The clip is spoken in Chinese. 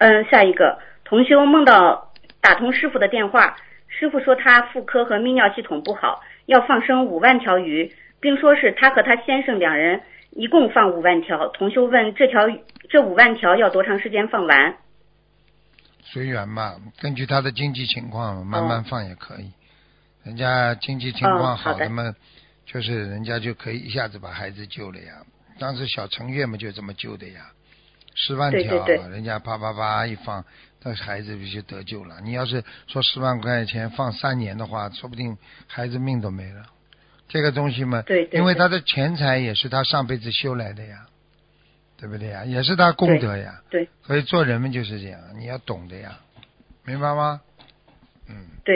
下一个同修梦到打通师傅的电话，师傅说他妇科和泌尿系统不好，要放生5万条鱼，并说是他和他先生2人一共放5万条。同修问这5万条要多长时间放完？ 随缘嘛，根据他的经济情况慢慢放也可以。人家经济情况好的嘛，就是人家就可以一下子把孩子救了呀。当时小陈月嘛就这么救的呀，10万条， 对， 人家啪啪啪一放，那孩子不就得救了？你要是说10万块钱放3年的话，说不定孩子命都没了。这个东西嘛， 对， 因为他的钱财也是他上辈子修来的呀，对不对呀？也是他功德呀。 对， 所以做人们就是这样，你要懂的呀，明白吗？ 对。